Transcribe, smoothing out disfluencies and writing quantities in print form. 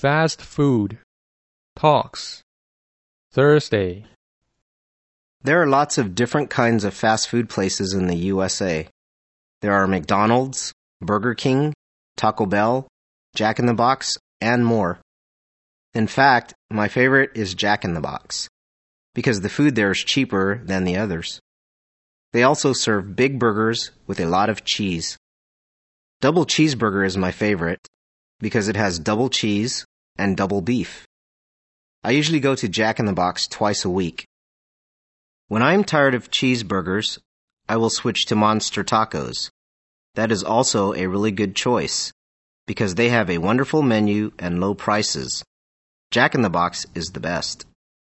Fast food. Talks. Thursday. There are lots of different kinds of fast food places in the USA. There are McDonald's, Burger King, Taco Bell, Jack in the Box, and more. In fact, my favorite is Jack in the Box, because the food there is cheaper than the others. They also serve big burgers with a lot of cheese. Double cheeseburger is my favorite, because it has double cheese and double beef. I usually go to Jack in the Box twice a week. When I am tired of cheeseburgers, I will switch to Monster Tacos. That is also a really good choice, because they have a wonderful menu and low prices. Jack in the Box is the best.